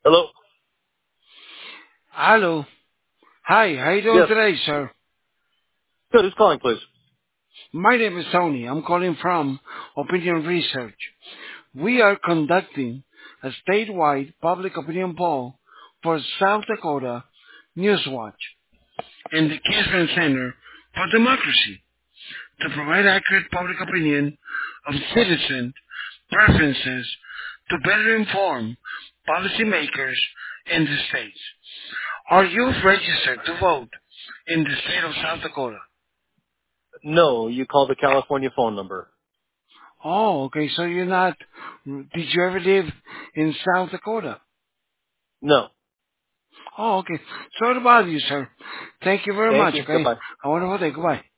Hello? Hello. Hi, how you doing Yes. today, sir? Good. Who's calling, please? My name is Tony. I'm calling from Opinion Research. We are conducting a statewide public opinion poll for South Dakota Newswatch and the Kingsland Center for Democracy to provide accurate public opinion of citizen preferences to better inform policymakers in the states. Are you registered to vote in the state of South Dakota? No, you called the California phone number. Oh, okay. So you're not. Did you ever live in South Dakota? No. Oh, okay. Sorry to bother you, sir. Thank you very Thank much. you. Okay. Goodbye. I wonderful day. Goodbye.